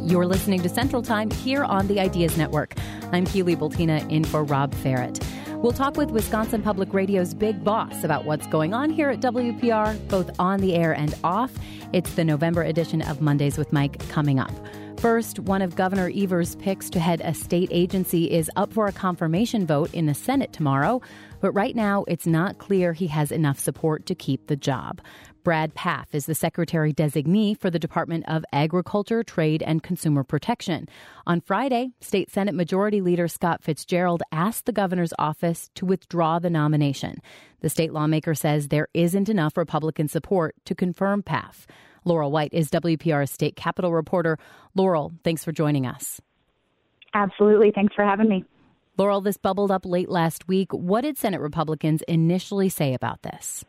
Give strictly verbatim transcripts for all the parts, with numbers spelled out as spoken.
You're listening to Central Time here on the Ideas Network. I'm Keely Bultina in for Rob Ferret. We'll talk with Wisconsin Public Radio's Big Boss about what's going on here at W P R, both on the air and off. It's the November edition of Mondays with Mike coming up. First, one of Governor Evers' picks to head a state agency is up for a confirmation vote in the Senate tomorrow. But right now, it's not clear he has enough support to keep the job. Brad Pfaff is the secretary designee for the Department of Agriculture, Trade, and Consumer Protection. On Friday, State Senate Majority Leader Scott Fitzgerald asked the governor's office to withdraw the nomination. The state lawmaker says there isn't enough Republican support to confirm Pfaff. Laurel White is W P R's state capitol reporter. Laurel, thanks for joining us. Absolutely. Thanks for having me. Laurel, this bubbled up late last week. What did Senate Republicans initially say about this?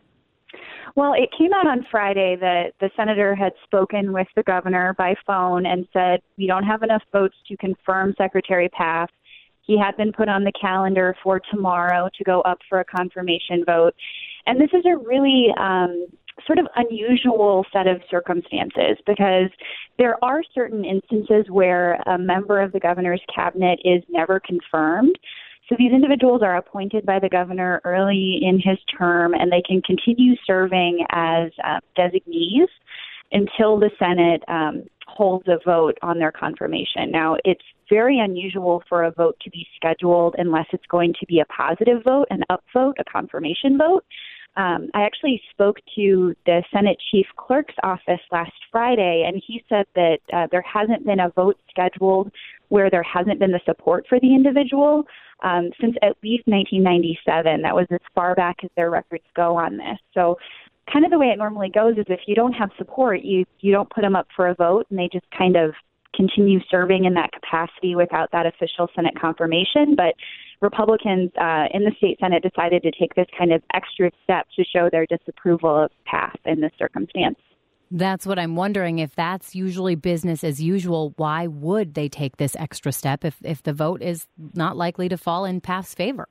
Well, it came out on Friday that the senator had spoken with the governor by phone and said, we don't have enough votes to confirm Secretary Pfaff. He had been put on the calendar for tomorrow to go up for a confirmation vote. And this is a really um, sort of unusual set of circumstances because there are certain instances where a member of the governor's cabinet is never confirmed. So these individuals are appointed by the governor early in his term, and they can continue serving as uh, designees until the Senate um, holds a vote on their confirmation. Now, it's very unusual for a vote to be scheduled unless it's going to be a positive vote, an upvote, a confirmation vote. Um, I actually spoke to the Senate Chief Clerk's office last Friday, and he said that uh, there hasn't been a vote scheduled where there hasn't been the support for the individual um, since at least nineteen ninety-seven. That was as far back as their records go on this. So kind of the way it normally goes is if you don't have support, you, you don't put them up for a vote, and they just kind of continue serving in that capacity without that official Senate confirmation. But Republicans uh, in the state Senate decided to take this kind of extra step to show their disapproval of Pfaff in this circumstance. That's what I'm wondering. If that's usually business as usual, why would they take this extra step if, if the vote is not likely to fall in Pfaff's favor?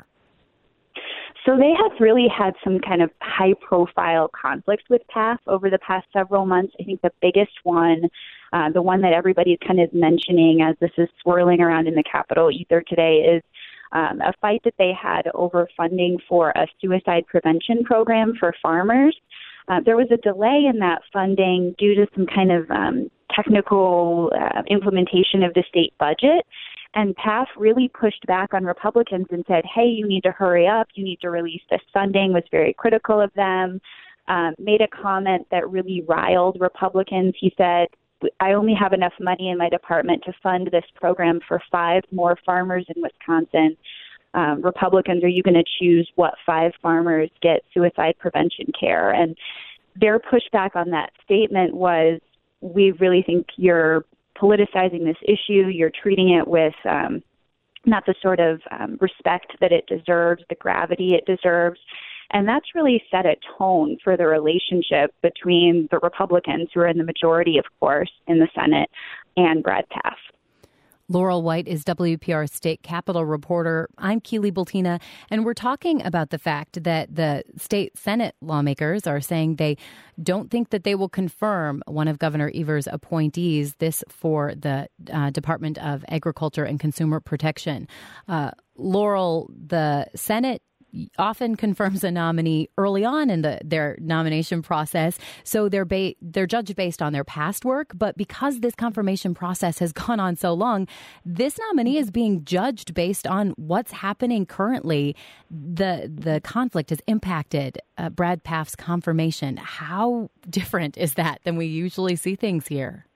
So they have really had some kind of high-profile conflicts with Pfaff over the past several months. I think the biggest one, uh, the one that everybody's kind of mentioning as this is swirling around in the Capitol ether today, is um, a fight that they had over funding for a suicide prevention program for farmers. Uh, there was a delay in that funding due to some kind of um, technical uh, implementation of the state budget. And Pfaff really pushed back on Republicans and said, hey, you need to hurry up. You need to release this funding, was very critical of them, um, made a comment that really riled Republicans. He said, I only have enough money in my department to fund this program for five more farmers in Wisconsin. Um, Republicans, are you going to choose what five farmers get suicide prevention care? And their pushback on that statement was, we really think you're politicizing this issue. You're treating it with um, not the sort of um, respect that it deserves, the gravity it deserves. And that's really set a tone for the relationship between the Republicans, who are in the majority, of course, in the Senate, and Brad Pfaff. Laurel White is W P R state capitol reporter. I'm Keely Bultina, and we're talking about the fact that the state Senate lawmakers are saying they don't think that they will confirm one of Governor Evers' appointees, this for the uh, Department of Agriculture and Consumer Protection. Uh, Laurel, the Senate often confirms a nominee early on in the their nomination process, so they're ba- they're judged based on their past work. But because this confirmation process has gone on so long, this nominee is being judged based on what's happening currently. The the conflict has impacted uh, Brad Pfaff's confirmation. How different is that than we usually see things here?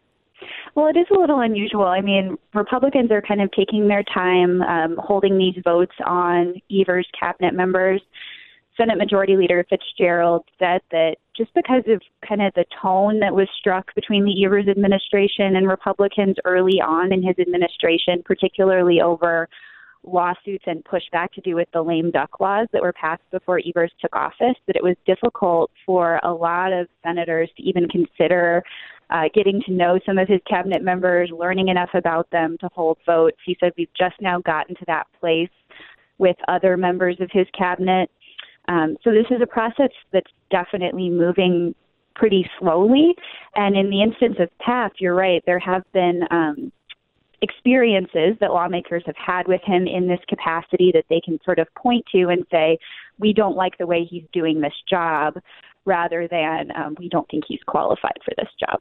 Well, it is a little unusual. I mean, Republicans are kind of taking their time um, holding these votes on Evers' cabinet members. Senate Majority Leader Fitzgerald said that just because of kind of the tone that was struck between the Evers administration and Republicans early on in his administration, particularly over lawsuits and pushback to do with the lame duck laws that were passed before Evers took office, that it was difficult for a lot of senators to even consider uh, getting to know some of his cabinet members, learning enough about them to hold votes. He said we've just now gotten to that place with other members of his cabinet. Um, so this is a process that's definitely moving pretty slowly. And in the instance of P A T H, you're right, there have been um, experiences that lawmakers have had with him in this capacity that they can sort of point to and say, we don't like the way he's doing this job, rather than um, we don't think he's qualified for this job.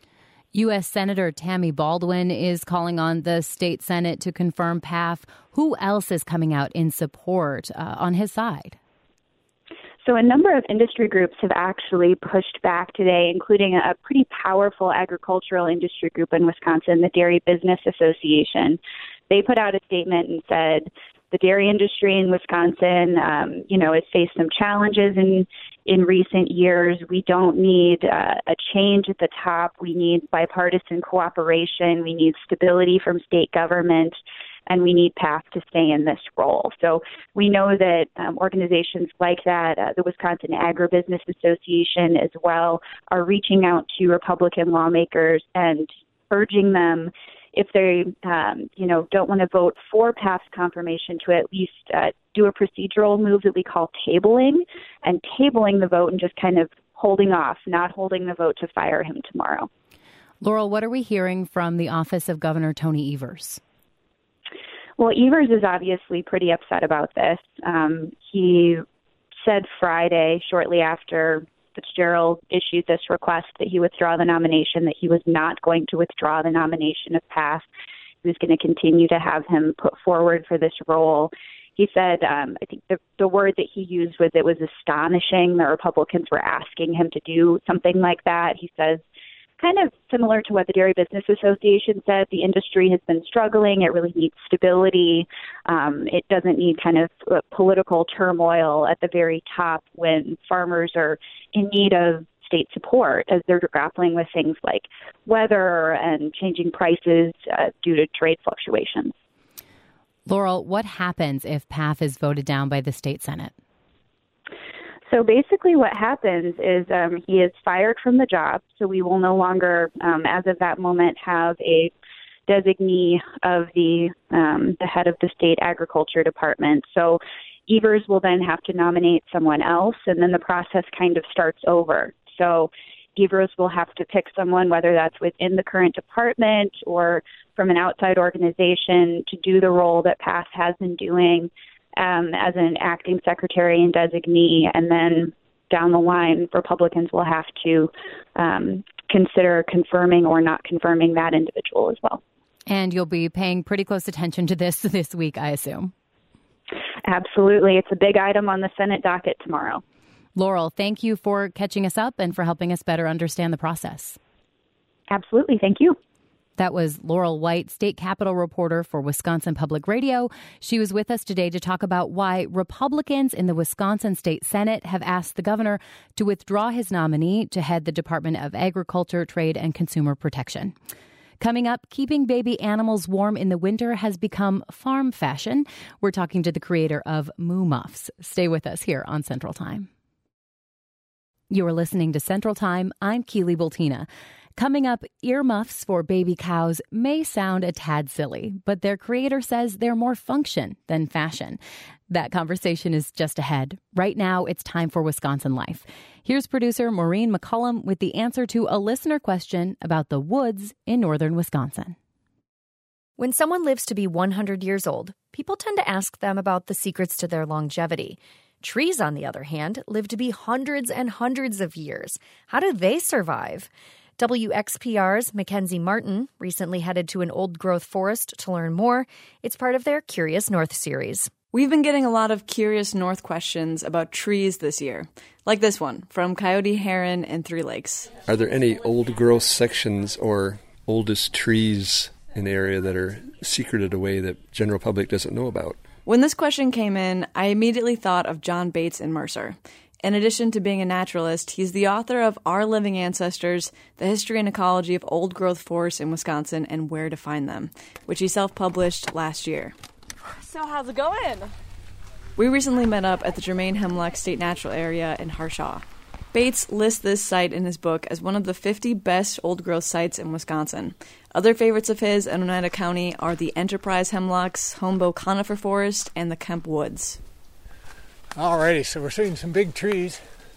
U S. Senator Tammy Baldwin is calling on the state Senate to confirm P A T H. Who else is coming out in support uh, on his side? So a number of industry groups have actually pushed back today, including a pretty powerful agricultural industry group in Wisconsin, the Dairy Business Association. They put out a statement and said the dairy industry in Wisconsin, um, you know, has faced some challenges in in recent years. We don't need uh, a change at the top. We need bipartisan cooperation. We need stability from state government. And we need P A T H to stay in this role. So we know that um, organizations like that, uh, the Wisconsin Agribusiness Association as well, are reaching out to Republican lawmakers and urging them, if they, um, you know, don't want to vote for P A T H confirmation, to at least uh, do a procedural move that we call tabling, and tabling the vote and just kind of holding off, not holding the vote to fire him tomorrow. Laurel, what are we hearing from the office of Governor Tony Evers? Well, Evers is obviously pretty upset about this. Um, he said Friday, shortly after Fitzgerald issued this request that he withdraw the nomination, that he was not going to withdraw the nomination of P A T H. He was going to continue to have him put forward for this role. He said, um, I think the, the word that he used was it was astonishing that Republicans were asking him to do something like that. He says, kind of similar to what the Dairy Business Association said, the industry has been struggling. It really needs stability. Um, it doesn't need kind of uh, political turmoil at the very top when farmers are in need of state support as they're grappling with things like weather and changing prices uh, due to trade fluctuations. Laurel, what happens if P A T H is voted down by the state Senate? So basically what happens is um, he is fired from the job, so we will no longer, um, as of that moment, have a designee of the um, the head of the state agriculture department. So Evers will then have to nominate someone else, and then the process kind of starts over. So Evers will have to pick someone, whether that's within the current department or from an outside organization, to do the role that P A T H has been doing Um, as an acting secretary and designee, and then down the line, Republicans will have to um, consider confirming or not confirming that individual as well. And you'll be paying pretty close attention to this this week, I assume. Absolutely. It's a big item on the Senate docket tomorrow. Laurel, thank you for catching us up and for helping us better understand the process. Absolutely. Thank you. That was Laurel White, state capitol reporter for Wisconsin Public Radio. She was with us today to talk about why Republicans in the Wisconsin State Senate have asked the governor to withdraw his nominee to head the Department of Agriculture, Trade, and Consumer Protection. Coming up, keeping baby animals warm in the winter has become farm fashion. We're talking to the creator of Moo Muffs. Stay with us here on Central Time. You are listening to Central Time. I'm Keely Bultina. Coming up, earmuffs for baby cows may sound a tad silly, but their creator says they're more function than fashion. That conversation is just ahead. Right now, it's time for Wisconsin Life. Here's producer Maureen McCullum with the answer to a listener question about the woods in northern Wisconsin. When someone lives to be one hundred years old, people tend to ask them about the secrets to their longevity. Trees, on the other hand, live to be hundreds and hundreds of years. How do they survive? W X P R's Mackenzie Martin recently headed to an old-growth forest to learn more. It's part of their Curious North series. We've been getting a lot of Curious North questions about trees this year, like this one from Coyote Heron in Three Lakes. Are there any old-growth sections or oldest trees in the area that are secreted away that general public doesn't know about? When this question came in, I immediately thought of John Bates in Mercer. In addition to being a naturalist, he's the author of Our Living Ancestors, The History and Ecology of Old-Growth Forests in Wisconsin and Where to Find Them, which he self-published last year. So how's it going? We recently met up at the Germain Hemlock State Natural Area in Harshaw. Bates lists this site in his book as one of the fifty best old-growth sites in Wisconsin. Other favorites of his in Oneida County are the Enterprise Hemlocks, Homebow Conifer Forest, and the Kemp Woods. Alrighty, so we're seeing some big trees.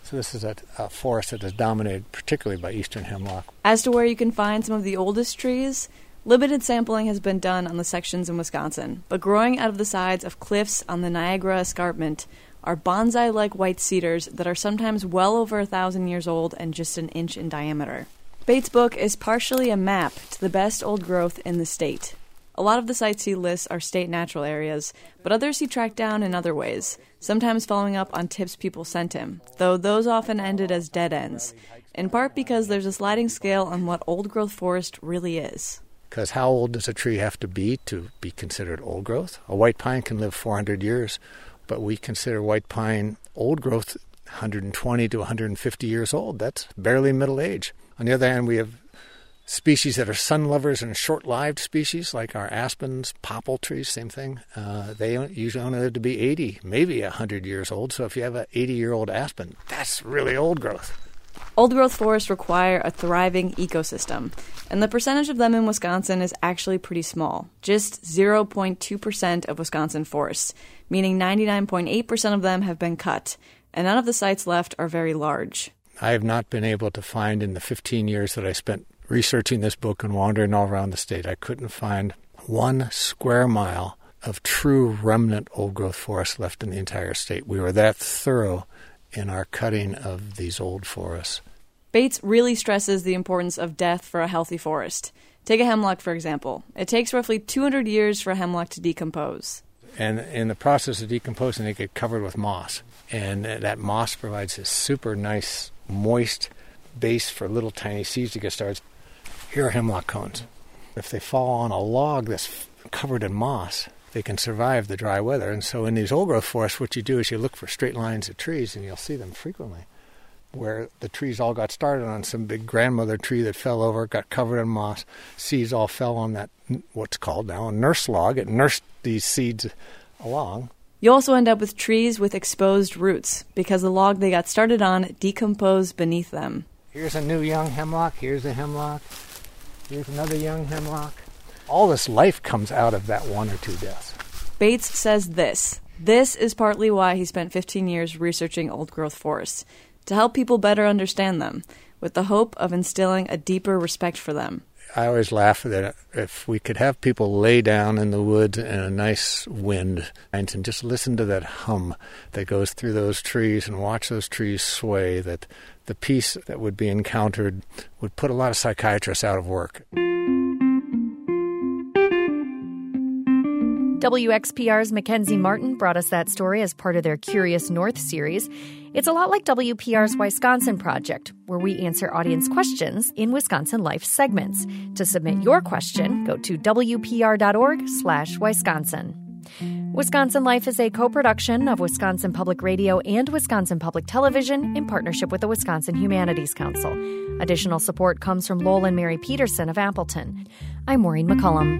So this is a, a forest that is dominated particularly by eastern hemlock. As to where you can find some of the oldest trees, limited sampling has been done on the sections in Wisconsin, but growing out of the sides of cliffs on the Niagara Escarpment are bonsai-like white cedars that are sometimes well over a thousand years old and just an inch in diameter. Bates' book is partially a map to the best old growth in the state. A lot of the sites he lists are state natural areas, but others he tracked down in other ways, sometimes following up on tips people sent him, though those often ended as dead ends, in part because there's a sliding scale on what old-growth forest really is. Because how old does a tree have to be to be considered old growth? A white pine can live four hundred years, but we consider white pine old growth one hundred twenty to one hundred fifty years old. That's barely middle age. On the other hand, we have species that are sun lovers and short-lived species, like our aspens, popple trees, same thing. Uh, they usually only live to be eighty, maybe one hundred years old. So if you have an eighty-year-old aspen, that's really old growth. Old-growth forests require a thriving ecosystem, and the percentage of them in Wisconsin is actually pretty small, just zero point two percent of Wisconsin forests, meaning ninety-nine point eight percent of them have been cut, and none of the sites left are very large. I have not been able to find in the fifteen years that I spent researching this book and wandering all around the state, I couldn't find one square mile of true remnant old-growth forest left in the entire state. We were that thorough in our cutting of these old forests. Bates really stresses the importance of death for a healthy forest. Take a hemlock, for example. It takes roughly two hundred years for a hemlock to decompose. And in the process of decomposing, they get covered with moss. And that moss provides this super nice, moist base for little tiny seeds to get started. Here are hemlock cones. If they fall on a log that's covered in moss, they can survive the dry weather. And so in these old-growth forests, what you do is you look for straight lines of trees, and you'll see them frequently, where the trees all got started on some big grandmother tree that fell over, got covered in moss. Seeds all fell on that, what's called now a nurse log. It nursed these seeds along. You also end up with trees with exposed roots, because the log they got started on decomposed beneath them. Here's a new young hemlock. Here's a hemlock. Here's another young hemlock. All this life comes out of that one or two deaths. Bates says this. This is partly why he spent fifteen years researching old-growth forests, to help people better understand them, with the hope of instilling a deeper respect for them. I always laugh that if we could have people lay down in the woods in a nice wind and just listen to that hum that goes through those trees and watch those trees sway, that the peace that would be encountered would put a lot of psychiatrists out of work. W X P R's Mackenzie Martin brought us that story as part of their Curious North series. It's a lot like W P R's Wisconsin Project, where we answer audience questions in Wisconsin Life segments. To submit your question, go to wpr.org slash Wisconsin. Wisconsin Life is a co-production of Wisconsin Public Radio and Wisconsin Public Television in partnership with the Wisconsin Humanities Council. Additional support comes from Lowell and Mary Peterson of Appleton. I'm Maureen McCullum.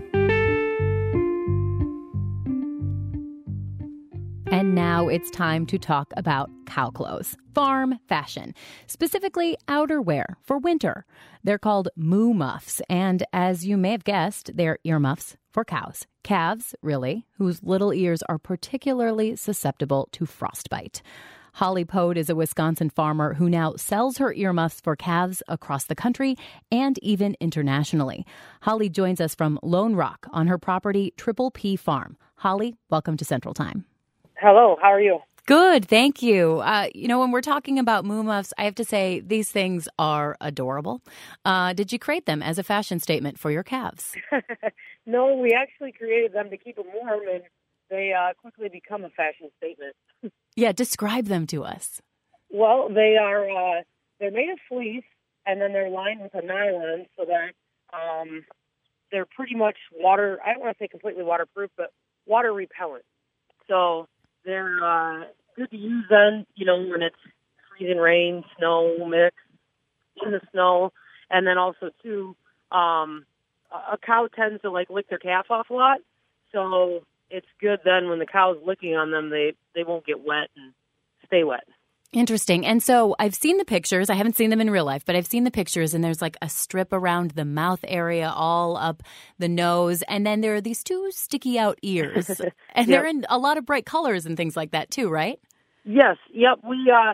And now it's time to talk about cow clothes, farm fashion, specifically outerwear for winter. They're called moo muffs, and as you may have guessed, they're earmuffs for cows. Calves, really, whose little ears are particularly susceptible to frostbite. Holly Pode is a Wisconsin farmer who now sells her earmuffs for calves across the country and even internationally. Holly joins us from Lone Rock on her property, Triple P Farm. Holly, welcome to Central Time. Hello, how are you? Good, thank you. Uh, you know, when we're talking about moo muffs, I have to say these things are adorable. Uh, did you create them as a fashion statement for your calves? No, we actually created them to keep them warm, and they uh, quickly become a fashion statement. Yeah, describe them to us. Well, they are uh, they're made of fleece, and then they're lined with a nylon, so that um, they're pretty much water. I don't want to say completely waterproof, but water repellent. So they're uh, good to use then, you know, when it's freezing rain, snow mix in the snow. And then also, too, um, a cow tends to, like, lick their calf off a lot. So it's good then when the cow's licking on them, they, they won't get wet and stay wet. Interesting. And so I've seen the pictures. I haven't seen them in real life, but I've seen the pictures, and there's like a strip around the mouth area, all up the nose. And then there are these two sticky out ears. And yep. They're in a lot of bright colors and things like that too, right? Yes. Yep. We, uh,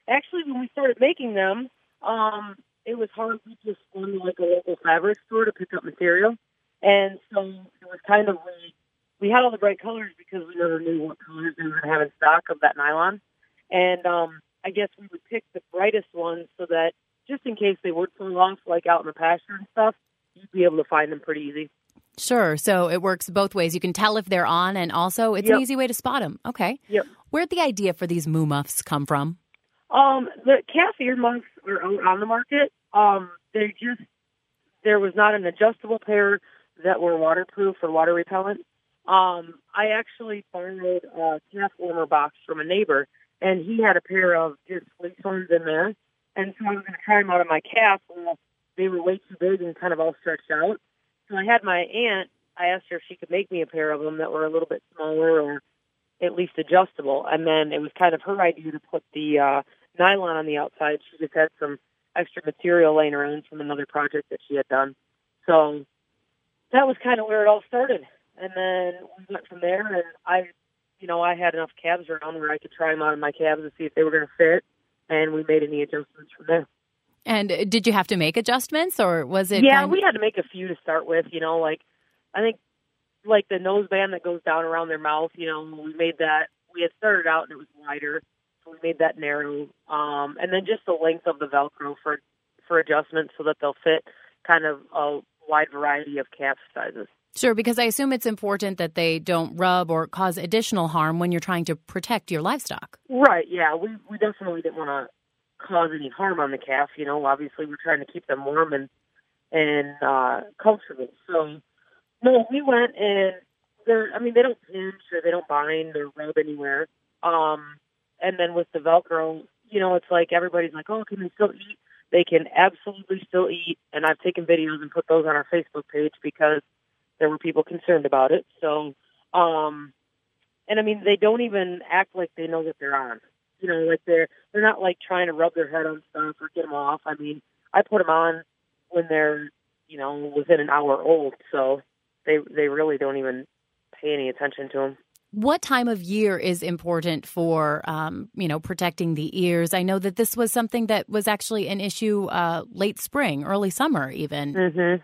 actually, when we started making them, um, it was hard to just go to like a local fabric store to pick up material. And so it was kind of, we, we had all the bright colors because we never knew what colors they would have in stock of that nylon. And um, I guess we would pick the brightest ones so that just in case they would fall off, like out in the pasture and stuff, you'd be able to find them pretty easy. Sure. So it works both ways. You can tell if they're on, and also it's Yep. an easy way to spot them. Okay. Yep. Where'd the idea for these moo muffs come from? Um, the calf earmuffs are out on the market. Um, they just, there was not an adjustable pair that were waterproof or water repellent. Um, I actually borrowed a calf warmer box from a neighbor, and he had a pair of just fleece ones in there. And so I was going to try them out on my calf. Well, they were way too big and kind of all stretched out. So I had my aunt, I asked her if she could make me a pair of them that were a little bit smaller or at least adjustable. And then it was kind of her idea to put the uh, nylon on the outside. She just had some extra material laying around from another project that she had done. So that was kind of where it all started. And then we went from there, and I, you know, I had enough calves around where I could try them out on my calves and see if they were going to fit, and we made any adjustments from there. And did you have to make adjustments, or was it? Yeah, kind we had to make a few to start with, you know, like, I think, like the noseband that goes down around their mouth, you know, we made that, we had started out and it was wider, so we made that narrow, um, and then just the length of the Velcro for, for adjustments so that they'll fit kind of a wide variety of calf sizes. Sure, because I assume it's important that they don't rub or cause additional harm when you're trying to protect your livestock. Right, yeah. We we definitely didn't want to cause any harm on the calf. You know, obviously we're trying to keep them warm and, and uh, comfortable. So, no, we went and, they're, I mean, they don't pinch or they don't bind or rub anywhere. Um, and then with the Velcro, you know, it's like everybody's like, oh, can they still eat? They can absolutely still eat. And I've taken videos and put those on our Facebook page because there were people concerned about it. So, um, and I mean, they don't even act like they know that they're on. You know, like they're they're not like trying to rub their head on stuff or get them off. I mean, I put them on when they're, you know, within an hour old. So they they really don't even pay any attention to them. What time of year is important for, um, you know, protecting the ears? I know that this was something that was actually an issue uh, late spring, early summer, even. Mm-hmm.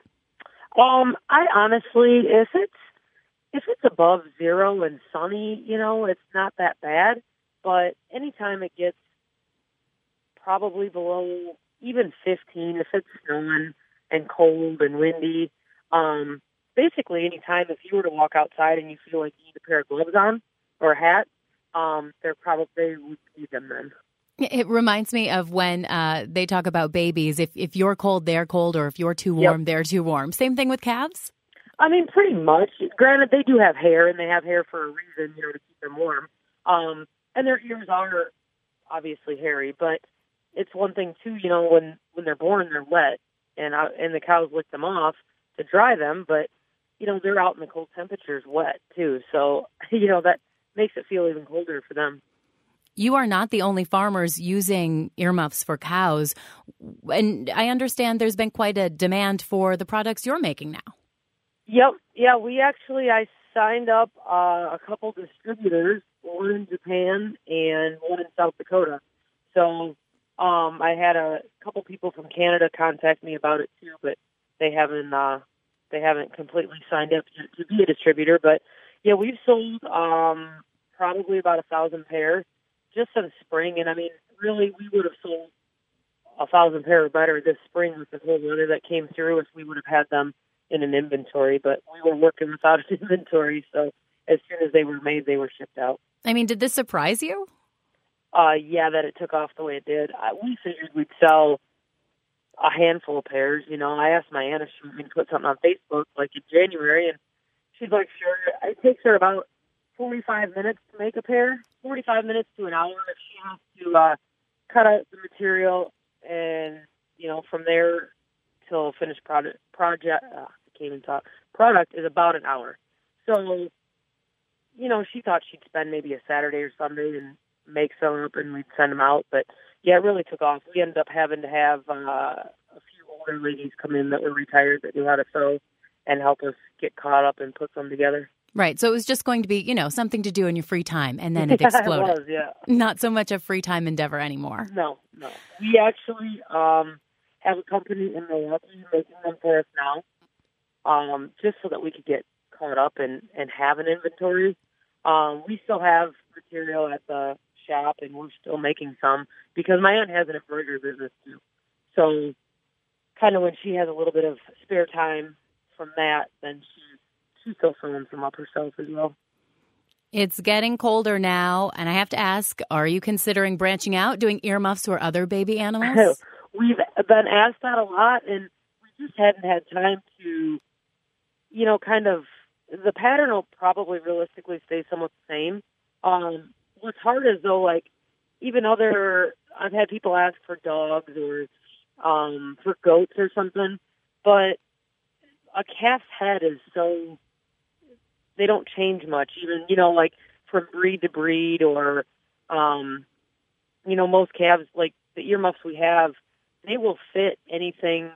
Um, I honestly, if it's if it's above zero and sunny, you know, it's not that bad. But anytime it gets probably below even fifteen, if it's snowing and cold and windy, um, basically anytime if you were to walk outside and you feel like you need a pair of gloves on or a hat, um, they're probably they would need them then. It reminds me of when uh, they talk about babies. If if you're cold, they're cold, or if you're too warm, Yep. they're too warm. Same thing with calves? I mean, pretty much. Granted, they do have hair, and they have hair for a reason, you know, to keep them warm. Um, and their ears are obviously hairy, but it's one thing, too, you know, when, when they're born, they're wet, and uh, and the cows lick them off to dry them, but, you know, they're out in the cold temperatures wet, too. So, you know, that makes it feel even colder for them. You are not the only farmers using earmuffs for cows. And I understand there's been quite a demand for the products you're making now. Yep. Yeah, we actually, I signed up uh, a couple distributors, one in Japan and one in South Dakota. So um, I had a couple people from Canada contact me about it too, but they haven't uh, they haven't completely signed up to, to be a distributor. But yeah, we've sold um, probably about a thousand pairs just in spring. And I mean, really, we would have sold a thousand pair or better this spring with the whole weather that came through if we would have had them in an inventory, but we were working without an inventory, so as soon as they were made, they were shipped out. I mean, did this surprise you? Uh, yeah, that it took off the way it did. I, we figured we'd sell a handful of pairs. You know, I asked my aunt if she would put something on Facebook, like in January, and she's like, sure. It takes her about forty-five minutes to make a pair, forty-five minutes to an hour if she has to uh, cut out the material, and, you know, from there till finished product, project, uh, I can't even talk, product is about an hour. So, you know, she thought she'd spend maybe a Saturday or Sunday and make some up and we'd send them out. But, yeah, it really took off. We ended up having to have uh, a few older ladies come in that were retired that knew how to sew and help us get caught up and put some together. Right. So it was just going to be, you know, something to do in your free time, and then it exploded. It was, yeah. Not so much a free time endeavor anymore. No, no. We actually um, have a company in Milwaukee making them for us now, um, just so that we could get caught up and, and have an inventory. Um, we still have material at the shop, and we're still making some because my aunt has an embroidery business too. So kind of when she has a little bit of spare time from that, then she's, she's still sewing some up herself as well. It's getting colder now, and I have to ask, are you considering branching out, doing earmuffs or other baby animals? We've been asked that a lot, and we just hadn't had time to, you know, kind of, the pattern will probably realistically stay somewhat the same. Um, what's hard is, though, like, even other, I've had people ask for dogs or um, for goats or something, but a calf's head is so, they don't change much, even, you know, like, from breed to breed or, um, you know, most calves, like, the earmuffs we have, they will fit anything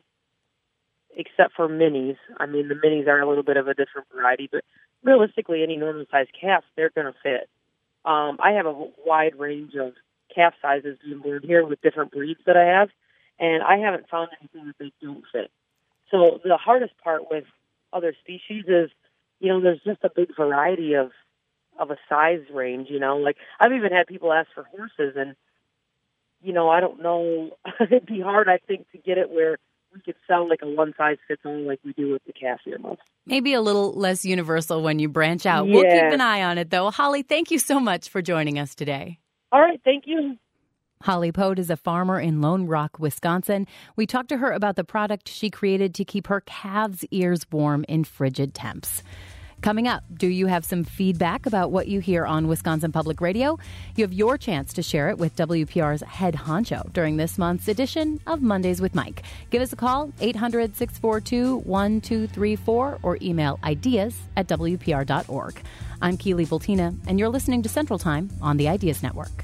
except for minis. I mean, the minis are a little bit of a different variety, but realistically, any normal-sized calf, they're going to fit. Um, I have a wide range of calf sizes being born here with different breeds that I have, and I haven't found anything that they don't fit. So the hardest part with other species is, you know, there's just a big variety of of a size range, you know. Like, I've even had people ask for horses, and, you know, I don't know. It'd be hard, I think, to get it where we could sell like a one-size-fits-all like we do with the calf earmuffs. Maybe a little less universal when you branch out. Yeah. We'll keep an eye on it, though. Holly, thank you so much for joining us today. All right, thank you. Holly Pote is a farmer in Lone Rock, Wisconsin. We talked to her about the product she created to keep her calves' ears warm in frigid temps. Coming up, do you have some feedback about what you hear on Wisconsin Public Radio? You have your chance to share it with W P R's head honcho during this month's edition of Mondays with Mike. Give us a call, eight hundred, six four two, one two three four, or email ideas at W P R dot org. I'm Keely Bultina, and you're listening to Central Time on the Ideas Network.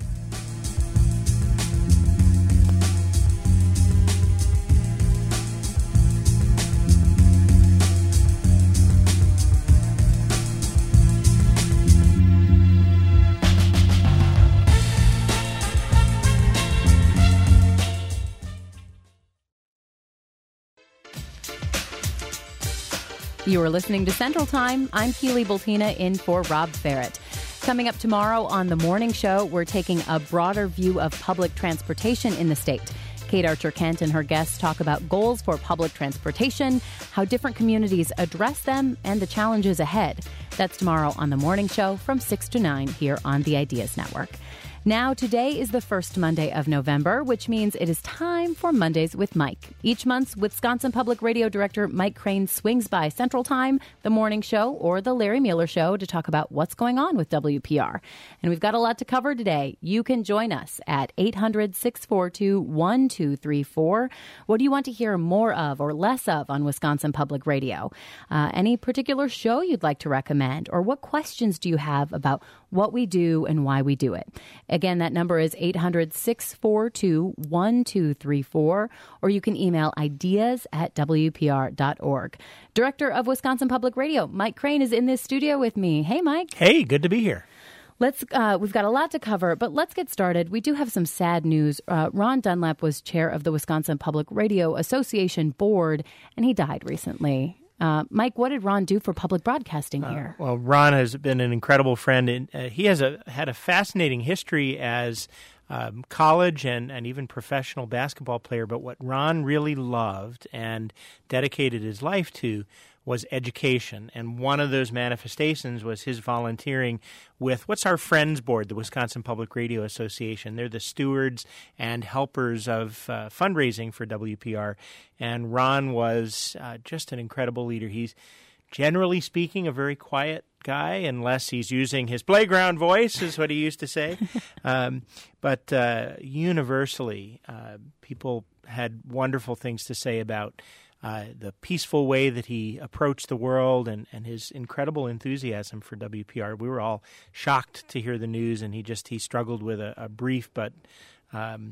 You are listening to Central Time. I'm Keely Bultina in for Rob Ferret. Coming up tomorrow on The Morning Show, we're taking a broader view of public transportation in the state. Kate Archer-Kent and her guests talk about goals for public transportation, how different communities address them, and the challenges ahead. That's tomorrow on The Morning Show from six to nine here on the Ideas Network. Now, today is the first Monday of November, which means it is time for Mondays with Mike. Each month, Wisconsin Public Radio Director Mike Crane swings by Central Time, The Morning Show, or The Larry Mueller Show to talk about what's going on with W P R. And we've got a lot to cover today. You can join us at eight hundred, six four two, one two three four. What do you want to hear more of or less of on Wisconsin Public Radio? Uh, any particular show you'd like to recommend? Or what questions do you have about what we do and why we do it? Again, that number is eight hundred, six four two, one two three four, or you can email ideas at W P R dot org. Director of Wisconsin Public Radio, Mike Crane, is in this studio with me. Hey, Mike. Hey, good to be here. Let's. Uh, we've got a lot to cover, but let's get started. We do have some sad news. Uh, Ron Dunlap was chair of the Wisconsin Public Radio Association board, and he died recently. Uh, Mike, what did Ron do for public broadcasting here? Uh, well, Ron has been an incredible friend, and uh, he has a, had a fascinating history as um, college and, and even professional basketball player. But what Ron really loved and dedicated his life to was education. And one of those manifestations was his volunteering with what's our Friends Board, the Wisconsin Public Radio Association. They're the stewards and helpers of uh, fundraising for W P R. And Ron was uh, just an incredible leader. He's, generally speaking, a very quiet guy, unless he's using his playground voice, is what he used to say. um, but uh, universally, uh, people had wonderful things to say about Uh, the peaceful way that he approached the world and, and his incredible enthusiasm for W P R. We were all shocked to hear the news, and he just he struggled with a, a brief but um,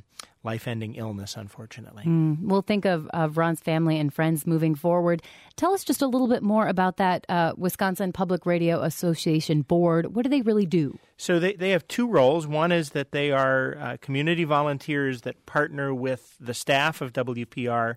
life-ending illness, unfortunately. Mm. We'll think of, of Ron's family and friends moving forward. Tell us just a little bit more about that uh, Wisconsin Public Radio Association board. What do they really do? So they, they have two roles. One is that they are uh, community volunteers that partner with the staff of W P R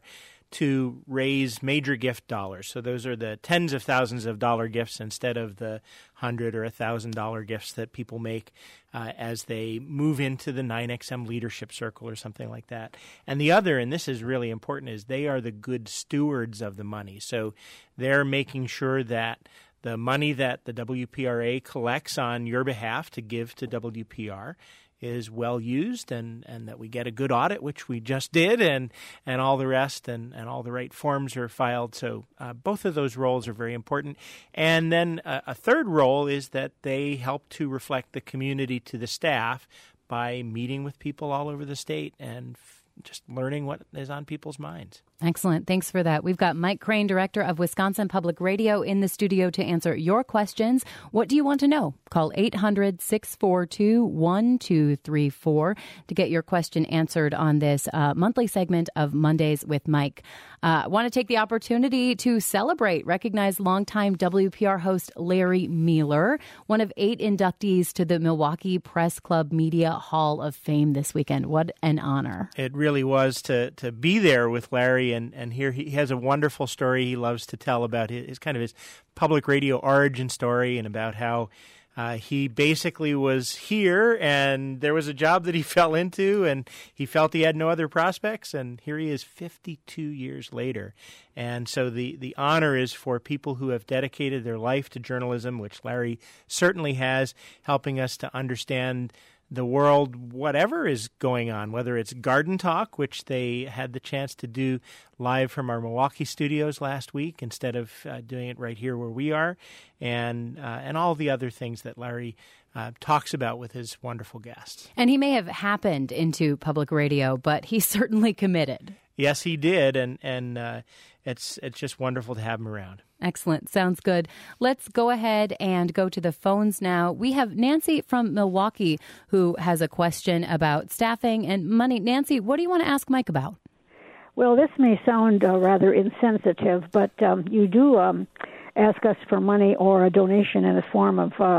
to raise major gift dollars. So those are the tens of thousands of dollar gifts instead of the hundred or a thousand dollar gifts that people make uh, as they move into the nine X M leadership circle or something like that. And the other, and this is really important, is they are the good stewards of the money. So they're making sure that the money that the W P R A collects on your behalf to give to W P R is well used, and, and that we get a good audit, which we just did, and, and all the rest, and, and all the right forms are filed. So uh, both of those roles are very important. And then uh, a third role is that they help to reflect the community to the staff by meeting with people all over the state and f- just learning what is on people's minds. Excellent. Thanks for that. We've got Mike Crane, Director of Wisconsin Public Radio, in the studio to answer your questions. What do you want to know? Call eight hundred, six four two, one two three four to get your question answered on this uh, monthly segment of Mondays with Mike. I uh, want to take the opportunity to celebrate, recognize longtime W P R host Larry Mueller, one of eight inductees to the Milwaukee Press Club Media Hall of Fame this weekend. What an honor. It really was to, to be there with Larry. And, and here he has a wonderful story he loves to tell about his, his kind of his public radio origin story, and about how uh, he basically was here and there was a job that he fell into and he felt he had no other prospects, and here he is fifty-two years later. And so the, the honor is for people who have dedicated their life to journalism, which Larry certainly has, helping us to understand the world, whatever is going on, whether it's Garden Talk, which they had the chance to do live from our Milwaukee studios last week instead of uh, doing it right here where we are, and uh, and all the other things that Larry uh, talks about with his wonderful guests. And he may have happened into public radio, but he's certainly committed. Yes, he did, and and uh, it's it's just wonderful to have him around. Excellent. Sounds good. Let's go ahead and go to the phones now. We have Nancy from Milwaukee who has a question about staffing and money. Nancy, what do you want to ask Mike about? Well, this may sound uh, rather insensitive, but um, you do um, ask us for money or a donation in the form of uh,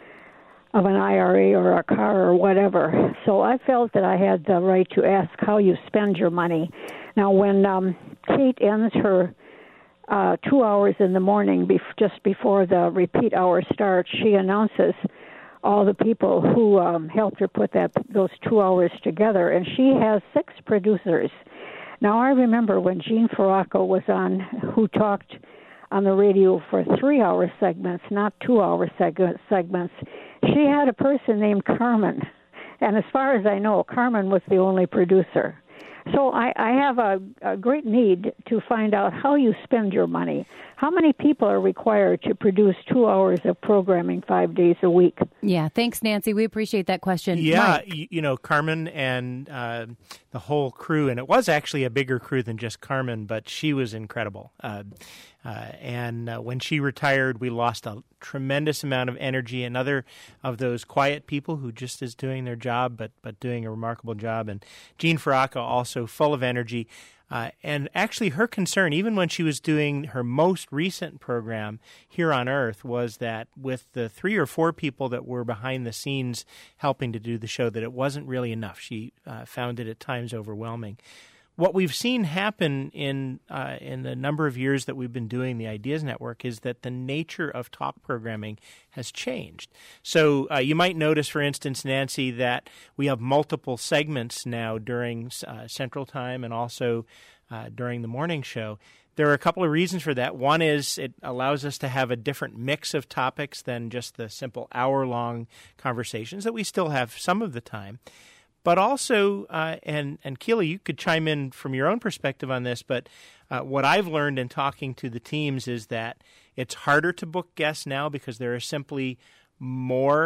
of an I R A or a car or whatever. So I felt that I had the right to ask how you spend your money. Now, when um, Kate ends her uh, two hours in the morning, bef- just before the repeat hour starts, she announces all the people who um, helped her put that those two hours together, and she has six producers. Now, I remember when Gene Faraco was on, who talked on the radio for three-hour segments, not two-hour seg- segments, she had a person named Carmen. And as far as I know, Carmen was the only producer. So I, I have a, a great need to find out how you spend your money. How many people are required to produce two hours of programming five days a week? Yeah, thanks, Nancy. We appreciate that question. Yeah, Mike. you, you know, Carmen and uh, the whole crew, and it was actually a bigger crew than just Carmen, but she was incredible. Uh, uh, and uh, when she retired, we lost a tremendous amount of energy. Another of those quiet people who just is doing their job, but but doing a remarkable job. And Gene Faraco also full of energy. Uh, and actually her concern, even when she was doing her most recent program here on Earth, was that with the three or four people that were behind the scenes helping to do the show, that it wasn't really enough. She uh, found it at times overwhelming. What we've seen happen in uh, in the number of years that we've been doing the Ideas Network is that the nature of talk programming has changed. So uh, you might notice, for instance, Nancy, that we have multiple segments now during uh, Central Time and also uh, during the morning show. There are a couple of reasons for that. One is it allows us to have a different mix of topics than just the simple hour-long conversations that we still have some of the time. But also, uh, and, and Keely, you could chime in from your own perspective on this, but uh, what I've learned in talking to the teams is that it's harder to book guests now because there are simply more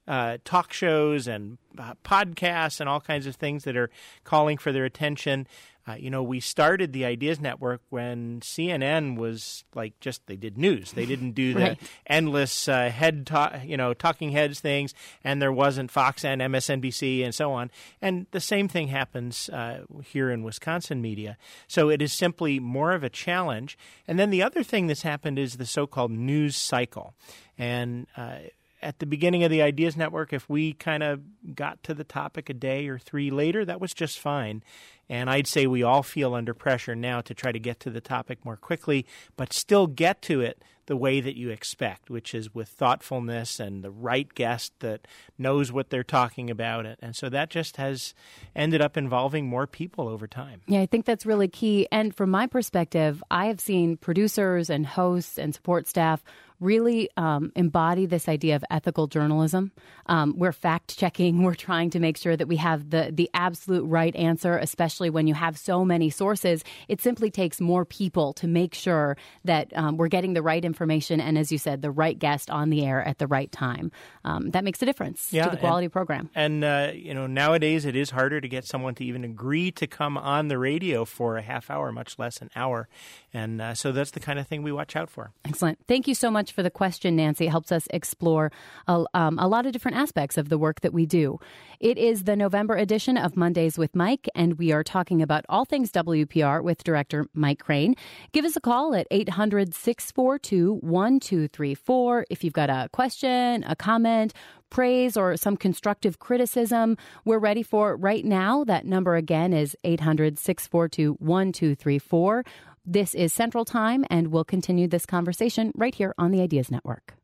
uh, talk shows and uh, podcasts and all kinds of things that are calling for their attention. Uh, you know, we started the Ideas Network when C N N was like just, they did news. They didn't do the Right. endless uh, head, ta- you know, talking heads things, and there wasn't Fox and M S N B C and so on. And the same thing happens uh, here in Wisconsin media. So it is simply more of a challenge. And then the other thing that's happened is the so-called news cycle. And uh, at the beginning of the Ideas Network, if we kind of got to the topic a day or three later, that was just fine. And I'd say we all feel under pressure now to try to get to the topic more quickly, but still get to it the way that you expect, which is with thoughtfulness and the right guest that knows what they're talking about. And so that just has ended up involving more people over time. Yeah, I think that's really key. And from my perspective, I have seen producers and hosts and support staff really um, embody this idea of ethical journalism. Um, we're fact-checking. We're trying to make sure that we have the, the absolute right answer, especially when you have so many sources. It simply takes more people to make sure that um, we're getting the right information and, as you said, the right guest on the air at the right time. Um, that makes a difference yeah, to the quality and, of program. And, uh, you know, nowadays it is harder to get someone to even agree to come on the radio for a half hour, much less an hour. And uh, so that's the kind of thing we watch out for. Excellent. Thank you so much for the question, Nancy. It helps us explore a, um, a lot of different aspects of the work that we do. It is the November edition of Mondays with Mike, and we are talking about all things W P R with director Mike Crane. Give us a call at eight hundred, six four two, one two three four if you've got a question, a comment, praise, or some constructive criticism. We're ready for it right now. That number again is eight hundred, six four two, one two three four. This is Central Time, and we'll continue this conversation right here on the Ideas Network.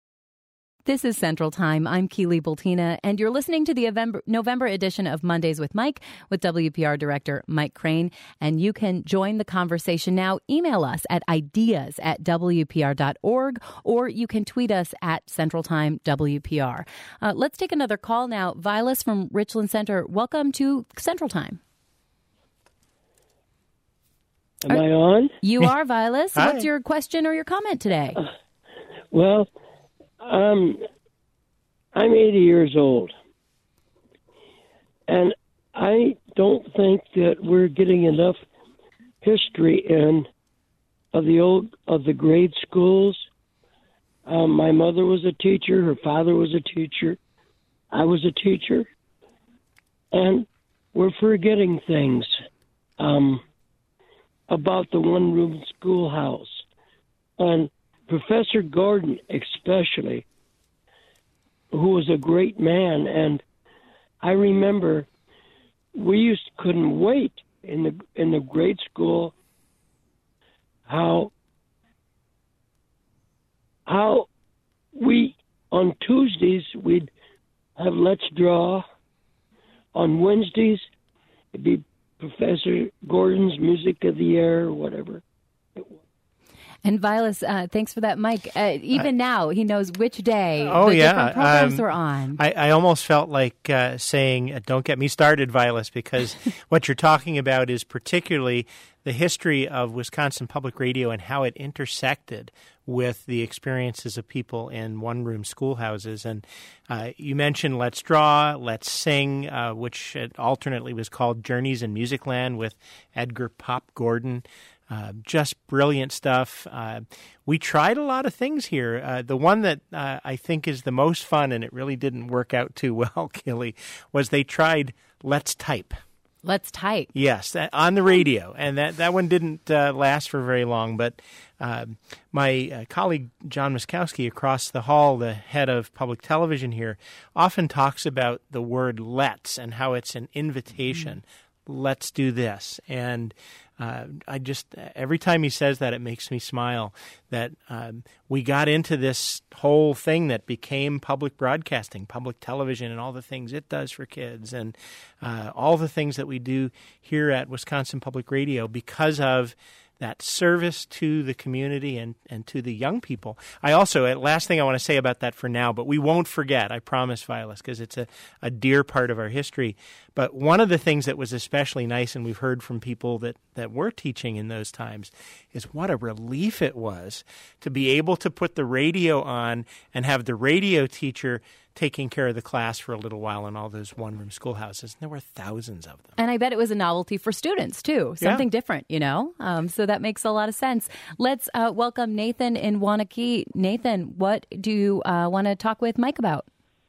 This is Central Time. I'm Keely Bultina, and you're listening to the November edition of Mondays with Mike with W P R director Mike Crane. And you can join the conversation now. Email us at ideas at W P R dot org, or you can tweet us at Central Time W P R. Uh, let's take another call now. Vilas from Richland Center, welcome to Central Time. Am I on? You are, Vilas. Hi. What's your question or your comment today? Uh, well, um, I'm eighty years old, and I don't think that we're getting enough history in of the old of the grade schools. Um, my mother was a teacher. Her father was a teacher. I was a teacher, and we're forgetting things. Um, about the one-room schoolhouse. And Professor Gordon especially, who was a great man, and I remember we used couldn't wait in the in the grade school how how we on Tuesdays we'd have Let's Draw. On Wednesdays it'd be Professor Gordon's Music of the Year, or whatever. And Vilas, uh, thanks for that, Mike. Uh, even uh, now, he knows which day oh, the yeah. different programs um, were on. I, I almost felt like uh, saying, don't get me started, Vilas, because what you're talking about is particularly the history of Wisconsin Public Radio and how it intersected with the experiences of people in one-room schoolhouses. And uh, you mentioned Let's Draw, Let's Sing, uh, which alternately was called Journeys in Musicland with Edgar Pop Gordon. Uh, just brilliant stuff. Uh, we tried a lot of things here. Uh, the one that uh, I think is the most fun, and it really didn't work out too well, Kelly, was they tried Let's Type. Let's Type. Yes, that, on the radio. And that, that one didn't uh, last for very long. But uh, my uh, colleague, John Muskowski, across the hall, the head of public television here, often talks about the word let's and how it's an invitation. Mm-hmm. Let's do this. And Uh, I just, every time he says that, it makes me smile that um, we got into this whole thing that became public broadcasting, public television, and all the things it does for kids, and uh, all the things that we do here at Wisconsin Public Radio because of that service to the community and, and to the young people. I also, last thing I want to say about that for now, but we won't forget, I promise, Vilas, because it's a, a dear part of our history. But one of the things that was especially nice, and we've heard from people that, that were teaching in those times, is what a relief it was to be able to put the radio on and have the radio teacher taking care of the class for a little while in all those one-room schoolhouses. And there were thousands of them. And I bet it was a novelty for students, too. Something yeah. different, you know? Um, so that makes a lot of sense. Let's uh, welcome Nathan in Waunakee. Nathan, what do you uh, want to talk with Mike about?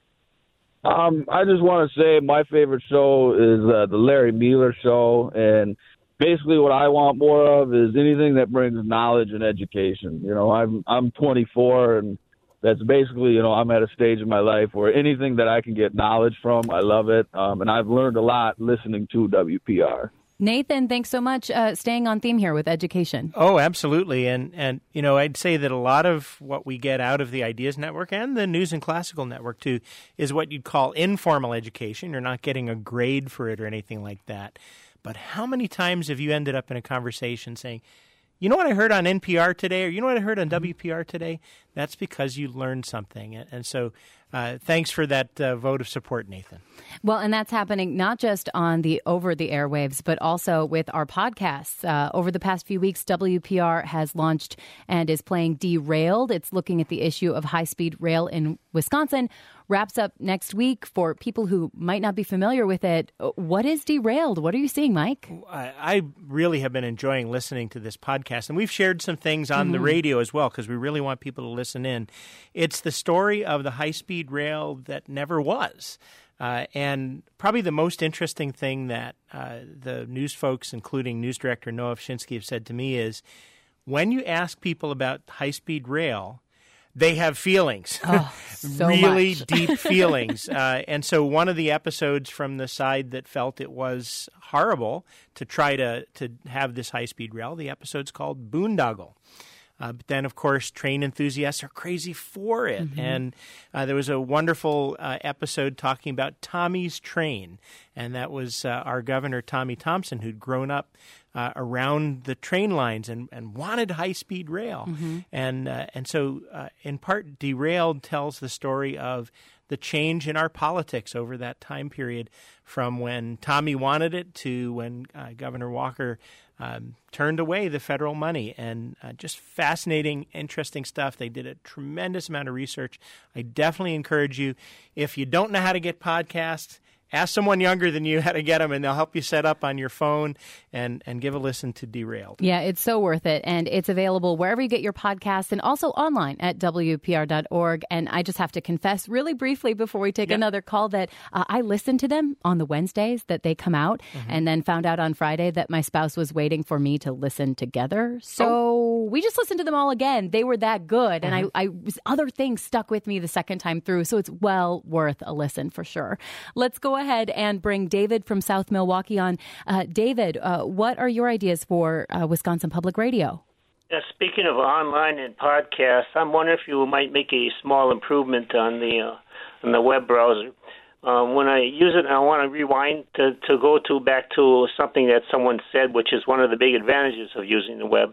Um, I just want to say my favorite show is uh, the Larry Mueller Show, and basically what I want more of is anything that brings knowledge and education. You know, I'm I'm twenty-four, and that's basically, you know, I'm at a stage in my life where anything that I can get knowledge from, I love it, um, and I've learned a lot listening to W P R. Nathan, thanks so much. Uh, staying on theme here with education. Oh, absolutely. And, and, you know, I'd say that a lot of what we get out of the Ideas Network and the News and Classical Network, too, is what you'd call informal education. You're not getting a grade for it or anything like that. But how many times have you ended up in a conversation saying, you know what I heard on N P R today, or you know what I heard on W P R today? That's because you learned something. And so uh, thanks for that uh, vote of support, Nathan. Well, and that's happening not just on the over-the airwaves, but also with our podcasts. Uh, over the past few weeks, W P R has launched and is playing Derailed. It's looking at the issue of high-speed rail in Wisconsin. Wraps up next week. For people who might not be familiar with it, what is Derailed? What are you seeing, Mike? I, I really have been enjoying listening to this podcast, and we've shared some things on mm-hmm. the radio as well because we really want people to listen in. It's the story of the high-speed rail that never was. Uh, and probably the most interesting thing that uh, the news folks, including news director Noah Ovchinsky, have said to me is when you ask people about high-speed rail, they have feelings, oh, so really much. deep feelings. Uh, and so one of the episodes from the side that felt it was horrible to try to, to have this high-speed rail, the episode's called Boondoggle. Uh, but then, of course, train enthusiasts are crazy for it. Mm-hmm. And uh, there was a wonderful uh, episode talking about Tommy's Train. And that was uh, our governor, Tommy Thompson, who'd grown up uh, around the train lines and, and wanted high-speed rail. Mm-hmm. And, uh, and so, uh, in part, Derailed tells the story of the change in our politics over that time period from when Tommy wanted it to when uh, Governor Walker Um, turned away the federal money, and uh, just fascinating, interesting stuff. They did a tremendous amount of research. I definitely encourage you, if you don't know how to get podcasts, ask someone younger than you how to get them, and they'll help you set up on your phone and, and give a listen to Derailed. Yeah, it's so worth it. And it's available wherever you get your podcasts and also online at W P R dot org. And I just have to confess really briefly before we take yep. another call that uh, I listen to them on the Wednesdays that they come out mm-hmm. and then found out on Friday that my spouse was waiting for me to listen together. So oh. we just listened to them all again. They were that good. Mm-hmm. And I, I was, other things stuck with me the second time through. So it's well worth a listen for sure. Let's go ahead and bring David from South Milwaukee on. Uh, David, uh, what are your ideas for uh, Wisconsin Public Radio? Yeah, speaking of online and podcasts, I'm wondering if you might make a small improvement on the uh, on the web browser. Um, when I use it, I want to rewind to, to go to back to something that someone said, which is one of the big advantages of using the web.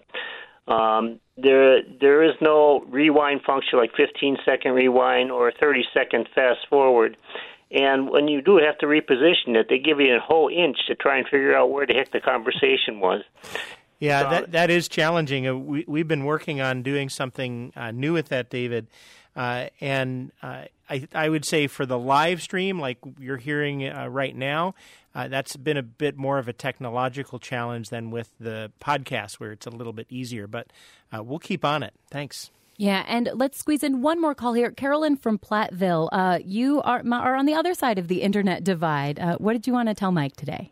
Um, there there is no rewind function like fifteen second rewind or thirty second fast forward. And when you do have to reposition it, they give you a whole inch to try and figure out where the heck the conversation was. Yeah, so, that that is challenging. Uh, we, we've been working on doing something uh, new with that, David. Uh, and uh, I, I would say for the live stream, like you're hearing uh, right now, uh, that's been a bit more of a technological challenge than with the podcast, where it's a little bit easier. But uh, we'll keep on it. Thanks. Yeah, and let's squeeze in one more call here. Carolyn from Platteville, uh, you are, are on the other side of the internet divide. Uh, what did you want to tell Mike today?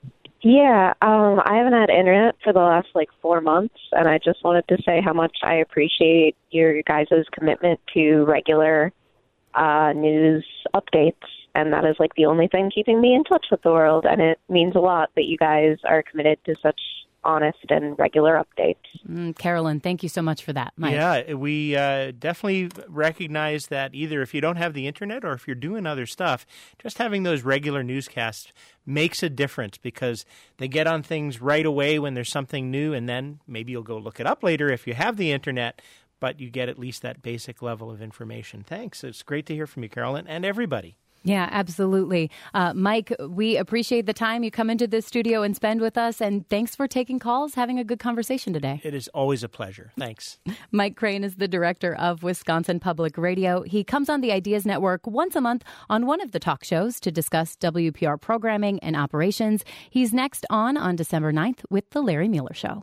Yeah, um, I haven't had internet for the last, like, four months, and I just wanted to say how much I appreciate your guys' commitment to regular uh, news updates, and that is, like, the only thing keeping me in touch with the world, and it means a lot that you guys are committed to such honest and regular updates. Mm, Carolyn, thank you so much for that, Mike. Yeah, we uh, definitely recognize that either if you don't have the internet or if you're doing other stuff, just having those regular newscasts makes a difference because they get on things right away when there's something new, and then maybe you'll go look it up later if you have the internet, but you get at least that basic level of information. Thanks. It's great to hear from you, Carolyn, and everybody. Yeah, absolutely. Uh, Mike, we appreciate the time you come into this studio and spend with us. And thanks for taking calls, having a good conversation today. It is always a pleasure. Thanks. Mike Crane is the director of Wisconsin Public Radio. He comes on the Ideas Network once a month on one of the talk shows to discuss W P R programming and operations. He's next on on December ninth with The Larry Mueller Show.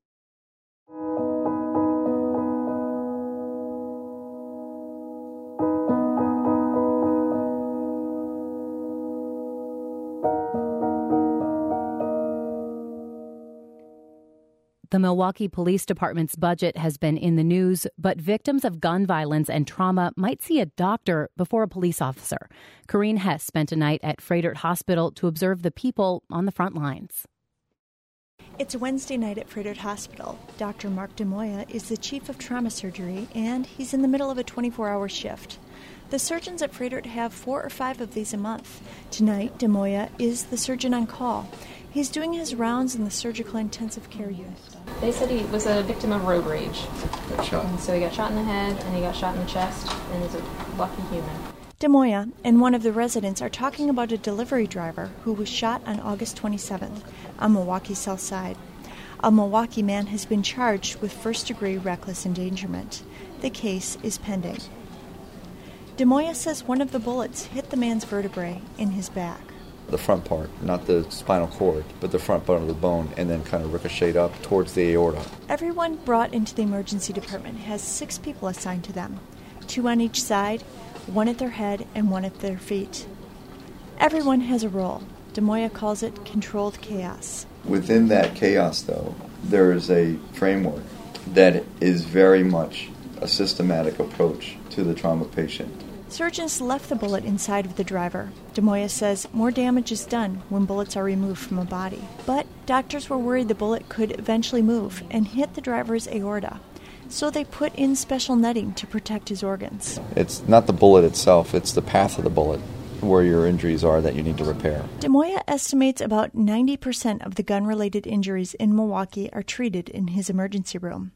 The Milwaukee Police Department's budget has been in the news, but victims of gun violence and trauma might see a doctor before a police officer. Corrine Hess spent a night at Froedtert Hospital to observe the people on the front lines. It's Wednesday night at Froedtert Hospital. Doctor Mark DeMoya is the chief of trauma surgery, and he's in the middle of a twenty-four hour shift. The surgeons at Froedtert have four or five of these a month. Tonight, DeMoya is the surgeon on call. He's doing his rounds in the surgical intensive care unit. They said he was a victim of road rage. Got shot. And so he got shot in the head and he got shot in the chest and is a lucky human. DeMoya and one of the residents are talking about a delivery driver who was shot on August twenty-seventh on Milwaukee's south side. A Milwaukee man has been charged with first-degree reckless endangerment. The case is pending. DeMoya says one of the bullets hit the man's vertebrae in his back. The front part, not the spinal cord, but the front part of the bone, and then kind of ricocheted up towards the aorta. Everyone brought into the emergency department has six people assigned to them, two on each side, one at their head and one at their feet. Everyone has a role. DeMoya calls it controlled chaos. Within that chaos, though, there is a framework that is very much a systematic approach to the trauma patient. Surgeons left the bullet inside of the driver. DeMoya says more damage is done when bullets are removed from a body. But doctors were worried the bullet could eventually move and hit the driver's aorta. So they put in special netting to protect his organs. It's not the bullet itself, it's the path of the bullet where your injuries are that you need to repair. DeMoya estimates about ninety percent of the gun-related injuries in Milwaukee are treated in his emergency room.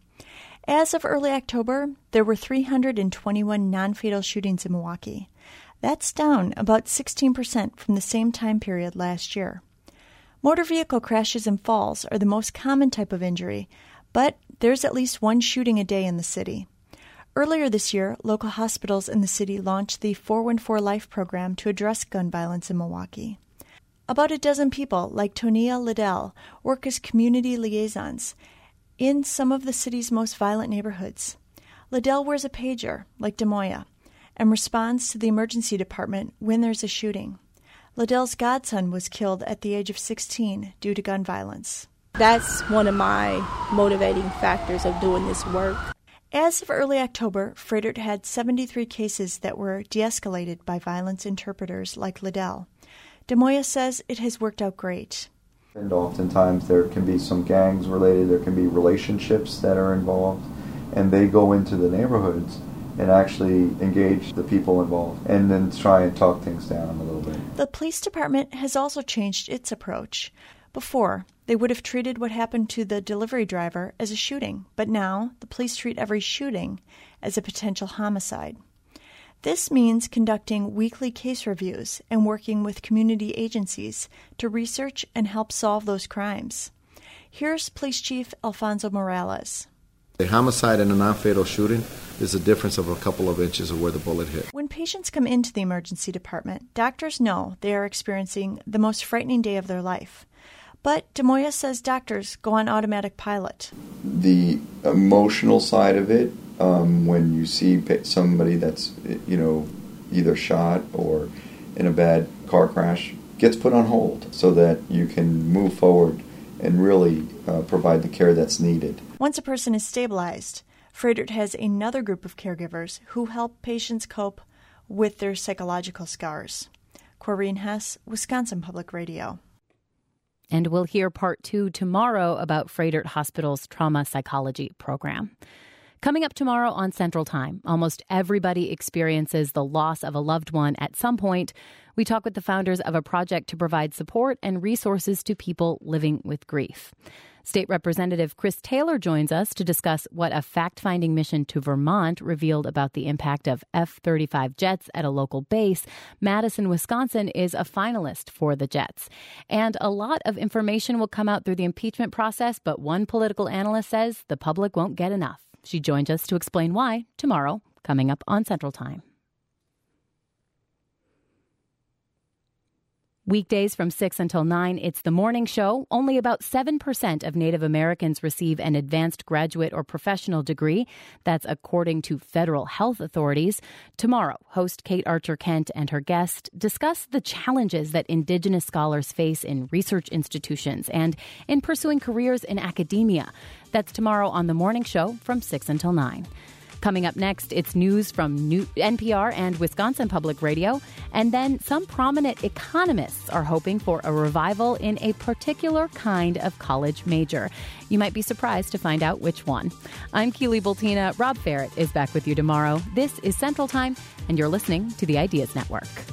As of early October, there were three hundred twenty-one non-fatal shootings in Milwaukee. That's down about sixteen percent from the same time period last year. Motor vehicle crashes and falls are the most common type of injury, but there's at least one shooting a day in the city. Earlier this year, local hospitals in the city launched the four one four Life program to address gun violence in Milwaukee. About a dozen people, like Tonia Liddell, work as community liaisons in some of the city's most violent neighborhoods. Liddell wears a pager, like DeMoya, and responds to the emergency department when there's a shooting. Liddell's godson was killed at the age of sixteen due to gun violence. That's one of my motivating factors of doing this work. As of early October, Froedtert had seventy-three cases that were de-escalated by violence interpreters like Liddell. DeMoya says it has worked out great. And oftentimes there can be some gangs related, there can be relationships that are involved, and they go into the neighborhoods and actually engage the people involved and then try and talk things down a little bit. The police department has also changed its approach. Before, they would have treated what happened to the delivery driver as a shooting, but now the police treat every shooting as a potential homicide. This means conducting weekly case reviews and working with community agencies to research and help solve those crimes. Here's Police Chief Alfonso Morales. A homicide and a non-fatal shooting is a difference of a couple of inches of where the bullet hit. When patients come into the emergency department, doctors know they are experiencing the most frightening day of their life. But DeMoya says doctors go on automatic pilot. The emotional side of it, um, when you see somebody that's, you know, either shot or in a bad car crash, gets put on hold so that you can move forward and really uh, provide the care that's needed. Once a person is stabilized, Froedtert has another group of caregivers who help patients cope with their psychological scars. Corrine Hess, Wisconsin Public Radio. And we'll hear part two tomorrow about Froedtert Hospital's trauma psychology program. Coming up tomorrow on Central Time, almost everybody experiences the loss of a loved one at some point. We talk with the founders of a project to provide support and resources to people living with grief. State Representative Chris Taylor joins us to discuss what a fact-finding mission to Vermont revealed about the impact of F thirty-five jets at a local base. Madison, Wisconsin is a finalist for the jets. And a lot of information will come out through the impeachment process, but one political analyst says the public won't get enough. She joins us to explain why tomorrow, coming up on Central Time. Weekdays from six until nine, it's The Morning Show. Only about seven percent of Native Americans receive an advanced graduate or professional degree. That's according to federal health authorities. Tomorrow, host Kate Archer-Kent and her guest discuss the challenges that Indigenous scholars face in research institutions and in pursuing careers in academia. That's tomorrow on The Morning Show from six until nine. Coming up next, it's news from New- N P R and Wisconsin Public Radio. And then some prominent economists are hoping for a revival in a particular kind of college major. You might be surprised to find out which one. I'm Keely Bultina. Rob Ferret is back with you tomorrow. This is Central Time, and you're listening to the Ideas Network.